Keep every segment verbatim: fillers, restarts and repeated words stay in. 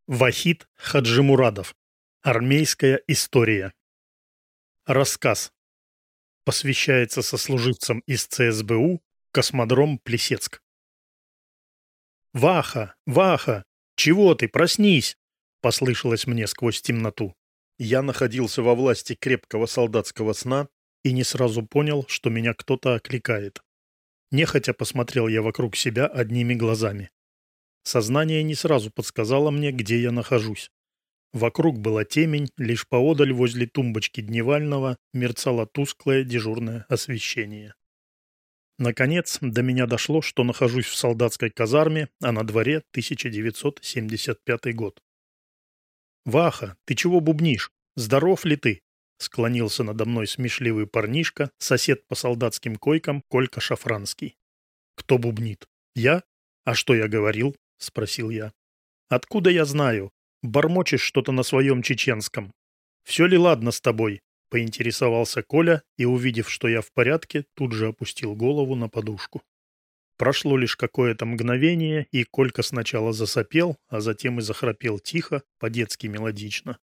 Вахид Хаджимурадов. Армейская история. Рассказ. Посвящается сослуживцам из Цэ Эс Бэ У, космодром Плесецк. «Ваха! Ваха! Чего ты? Проснись!» — послышалось мне сквозь темноту. Я находился во власти крепкого солдатского сна и не сразу понял, что меня кто-то окликает. Нехотя посмотрел я вокруг себя одними глазами. Сознание не сразу подсказало мне, где я нахожусь. Вокруг была темень, лишь поодаль возле тумбочки дневального мерцало тусклое дежурное освещение. Наконец, до меня дошло, что нахожусь в солдатской казарме, а на дворе тысяча девятьсот семьдесят пятый год. «Ваха, ты чего бубнишь? Здоров ли ты?» — склонился надо мной смешливый парнишка, сосед по солдатским койкам Колька Шафранский. «Кто бубнит? Я? А что я говорил?» — спросил я. «Откуда я знаю? Бормочешь что-то на своем чеченском. Все ли ладно с тобой?» — поинтересовался Коля и, увидев, что я в порядке, тут же опустил голову на подушку. Прошло лишь какое-то мгновение, и Колька сначала засопел, а затем и захрапел тихо, по-детски мелодично.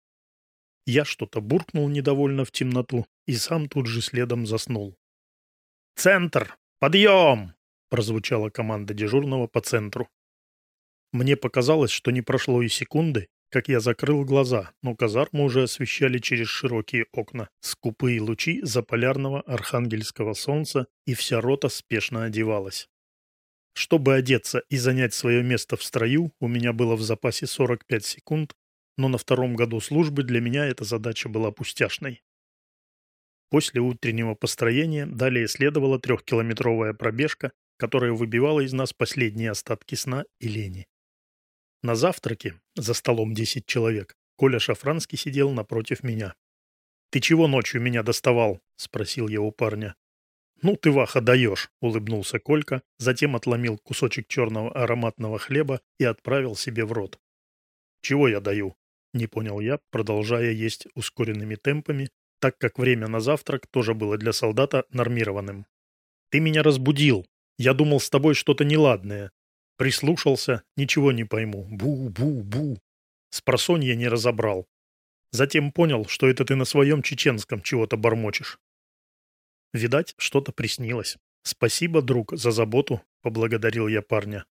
Я что-то буркнул недовольно в темноту и сам тут же следом заснул. «Центр! Подъем!» — прозвучала команда дежурного по центру. Мне показалось, что не прошло и секунды, как я закрыл глаза, но казарму уже освещали через широкие окна скупые лучи заполярного архангельского солнца, и вся рота спешно одевалась. Чтобы одеться и занять свое место в строю, у меня было в запасе сорок пять секунд, но на втором году службы для меня эта задача была пустяшной. После утреннего построения далее следовала трехкилометровая пробежка, которая выбивала из нас последние остатки сна и лени. На завтраке, за столом десять человек, Коля Шафранский сидел напротив меня. «Ты чего ночью меня доставал?» — спросил я у парня. «Ну ты, Ваха, даешь!» — улыбнулся Колька, затем отломил кусочек черного ароматного хлеба и отправил себе в рот. «Чего я даю?» — не понял я, продолжая есть ускоренными темпами, так как время на завтрак тоже было для солдата нормированным. «Ты меня разбудил. Я думал, с тобой что-то неладное. Прислушался, ничего не пойму. Бу-бу-бу. Спросонья не разобрал. Затем понял, что это ты на своем чеченском чего-то бормочешь. Видать, что-то приснилось. Спасибо, друг, за заботу, поблагодарил я парня.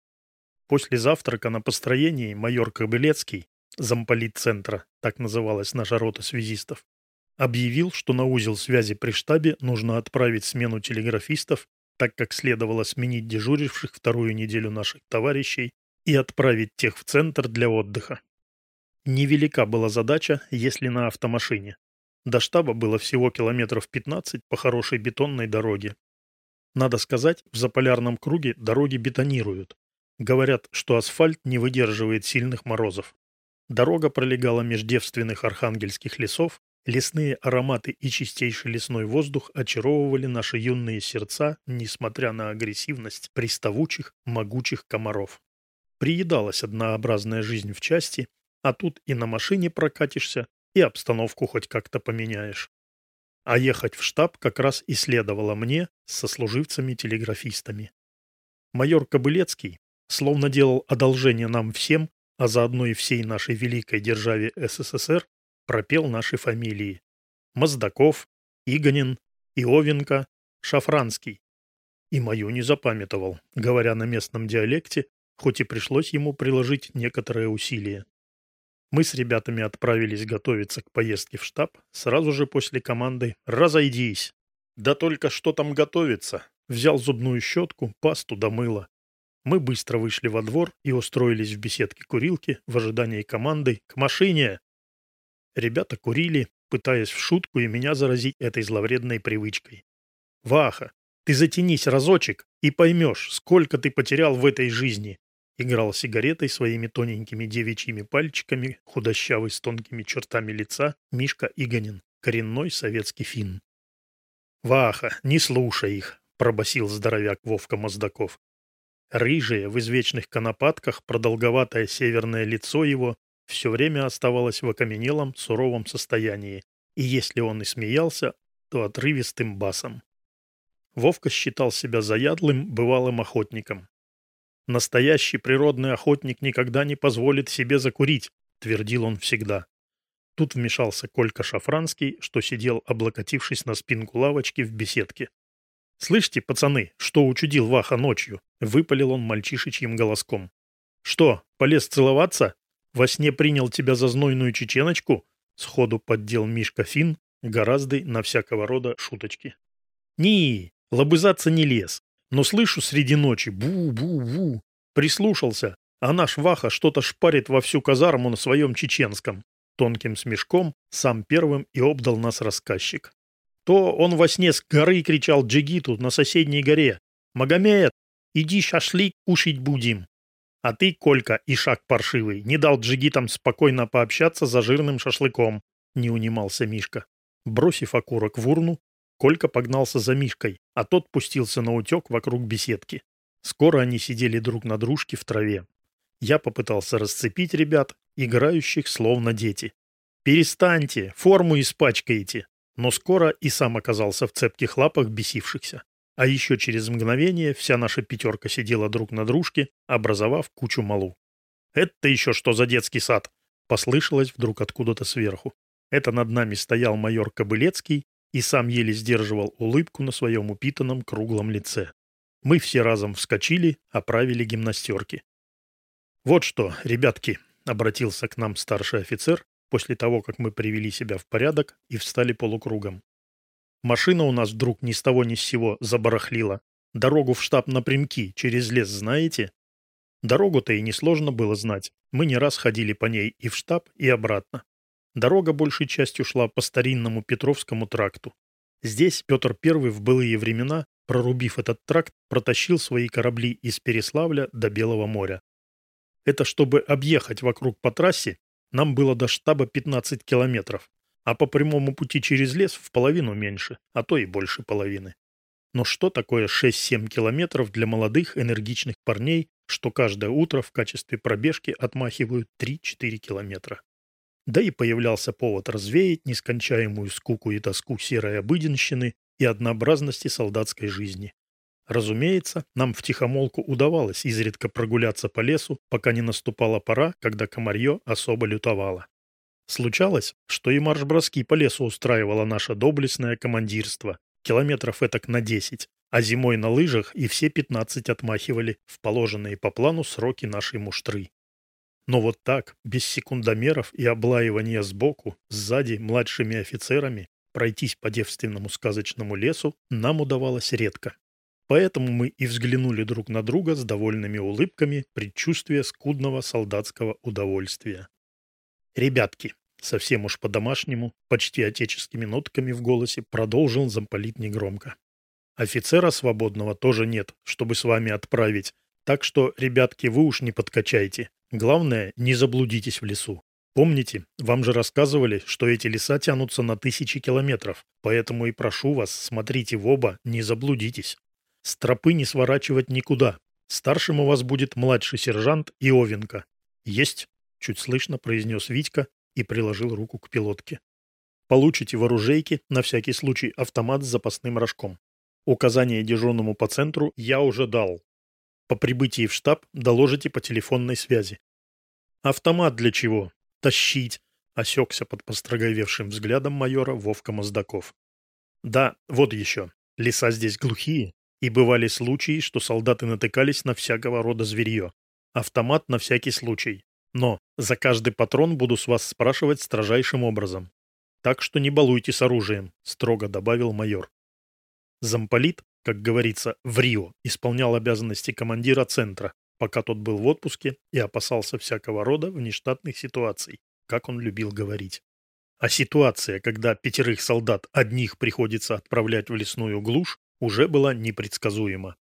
После завтрака на построении майор Кобылецкий, замполит центра, так называлась наша рота связистов, объявил, что на узел связи при штабе нужно отправить смену телеграфистов, так как следовало сменить дежуривших вторую неделю наших товарищей и отправить тех в центр для отдыха. Невелика была задача, если на автомашине. До штаба было всего километров пятнадцать по хорошей бетонной дороге. Надо сказать, в заполярном круге дороги бетонируют. Говорят, что асфальт не выдерживает сильных морозов. Дорога пролегала меж девственных архангельских лесов, лесные ароматы и чистейший лесной воздух очаровывали наши юные сердца, несмотря на агрессивность приставучих, могучих комаров. Приедалась однообразная жизнь в части, а тут и на машине прокатишься, и обстановку хоть как-то поменяешь. А ехать в штаб как раз и следовало мне с сослуживцами-телеграфистами. Майор Кобылецкий словно делал одолжение нам всем, а заодно и всей нашей великой державе Эс Эс Эс Эр, пропел наши фамилии: Моздаков, Игонин, Иовенко, Шафранский. И мою не запамятовал, говоря на местном диалекте, хоть и пришлось ему приложить некоторое усилие. Мы с ребятами отправились готовиться к поездке в штаб сразу же после команды «Разойдись!». Да только что там готовиться? Взял зубную щетку, пасту да мыло. Мы быстро вышли во двор и устроились в беседке курилки в ожидании команды «К машине!». Ребята курили, пытаясь в шутку и меня заразить этой зловредной привычкой. «Ваха, ты затянись разочек и поймешь, сколько ты потерял в этой жизни!» Играл сигаретой своими тоненькими девичьими пальчиками, худощавый с тонкими чертами лица, Мишка Игонин, коренной советский финн. «Ваха, не слушай их!» — пробасил здоровяк Вовка Моздаков. Рыжее, в извечных конопатках, продолговатое северное лицо его все время оставалось в окаменелом, суровом состоянии, и если он и смеялся, то отрывистым басом. Вовка считал себя заядлым, бывалым охотником. Настоящий природный охотник никогда не позволит себе закурить, твердил он всегда. Тут вмешался Колька Шафранский, что сидел, облокотившись на спинку лавочки в беседке. «Слышите, пацаны, что учудил Ваха ночью?» — выпалил он мальчишечьим голоском. «Что, полез целоваться? Во сне принял тебя за знойную чеченочку?» — сходу поддел Мишка Фин, гораздо на всякого рода шуточки. «Не, лобызаться не лез, но слышу среди ночи бу-бу-бу. Прислушался, а наш Ваха что-то шпарит во всю казарму на своем чеченском». Тонким смешком сам первым и обдал нас рассказчик. То он во сне с горы кричал джигиту на соседней горе: «Магомед, иди шашлык кушать будем». А ты, Колька, ишак паршивый, не дал джигитам спокойно пообщаться за жирным шашлыком, не унимался Мишка. Бросив окурок в урну, Колька погнался за Мишкой, а тот пустился на утек вокруг беседки. Скоро они сидели друг на дружке в траве. Я попытался расцепить ребят, играющих словно дети. «Перестаньте, форму испачкаете!» Но скоро и сам оказался в цепких лапах бесившихся. А еще через мгновение вся наша пятерка сидела друг на дружке, образовав кучу малу. «Это еще что за детский сад?» — послышалось вдруг откуда-то сверху. Это над нами стоял майор Кобылецкий и сам еле сдерживал улыбку на своем упитанном круглом лице. Мы все разом вскочили, оправили гимнастерки. «Вот что, ребятки», — обратился к нам старший офицер после того, как мы привели себя в порядок и встали полукругом. «Машина у нас вдруг ни с того ни с сего забарахлила. Дорогу в штаб напрямки через лес знаете?» Дорогу-то и несложно было знать. Мы не раз ходили по ней и в штаб, и обратно. Дорога большей частью шла по старинному Петровскому тракту. Здесь Петр Первый в былые времена, прорубив этот тракт, протащил свои корабли из Переславля до Белого моря. Это чтобы объехать вокруг по трассе, нам было до штаба пятнадцать километров, а по прямому пути через лес в половину меньше, а то и больше половины. Но что такое шесть-семь километров для молодых энергичных парней, что каждое утро в качестве пробежки отмахивают три-четыре километра? Да и появлялся повод развеять нескончаемую скуку и тоску серой обыденщины и однообразности солдатской жизни. Разумеется, нам втихомолку удавалось изредка прогуляться по лесу, пока не наступала пора, когда комарье особо лютовало. Случалось, что и марш-броски по лесу устраивало наше доблестное командирство, километров этак на десять, а зимой на лыжах и все пятнадцать отмахивали в положенные по плану сроки нашей муштры. Но вот так, без секундомеров и облаивания сбоку, сзади, младшими офицерами, пройтись по девственному сказочному лесу нам удавалось редко. Поэтому мы и взглянули друг на друга с довольными улыбками, предчувствия скудного солдатского удовольствия. «Ребятки», совсем уж по-домашнему, почти отеческими нотками в голосе, продолжил замполит негромко. «Офицера свободного тоже нет, чтобы с вами отправить, так что, ребятки, вы уж не подкачайте. Главное, не заблудитесь в лесу. Помните, вам же рассказывали, что эти леса тянутся на тысячи километров, поэтому и прошу вас, смотрите в оба, не заблудитесь. С тропы не сворачивать никуда. Старшим у вас будет младший сержант Иовенко». «Есть», — чуть слышно произнес Витька и приложил руку к пилотке. «Получите в оружейке, на всякий случай, автомат с запасным рожком. Указание дежурному по центру я уже дал. По прибытии в штаб доложите по телефонной связи». «Автомат для чего? Тащить», — осекся под построговевшим взглядом майора Вовка Моздаков. «Да, вот еще. Леса здесь глухие. И бывали случаи, что солдаты натыкались на всякого рода зверье. Автомат на всякий случай. Но за каждый патрон буду с вас спрашивать строжайшим образом. Так что не балуйте с оружием», — строго добавил майор. Замполит, как говорится, в Рио, исполнял обязанности командира центра, пока тот был в отпуске и опасался всякого рода внештатных ситуаций, как он любил говорить. А ситуация, когда пятерых солдат одних приходится отправлять в лесную глушь, уже была непредсказуема.